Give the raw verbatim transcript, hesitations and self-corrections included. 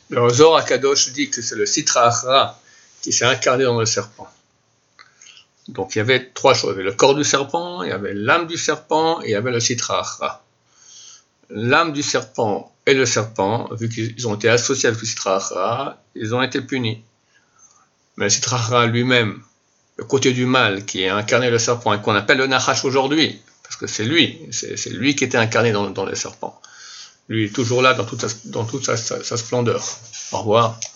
Le Zohar HaKadosh dit que c'est le Sitra Achra qui s'est incarné dans le serpent. Donc il y avait trois choses. Il y avait le corps du serpent, il y avait l'âme du serpent et il y avait le Sitra Achra. L'âme du serpent et le serpent, vu qu'ils ont été associés avec le Sitra Achra, ils ont été punis. Mais le Sitra Achra lui-même, le côté du mal qui a incarné le serpent et qu'on appelle le Nachash aujourd'hui, parce que c'est lui, c'est, c'est lui qui était incarné dans, dans le serpent. Lui est toujours là dans toute sa, dans toute sa, sa, sa splendeur. Au revoir.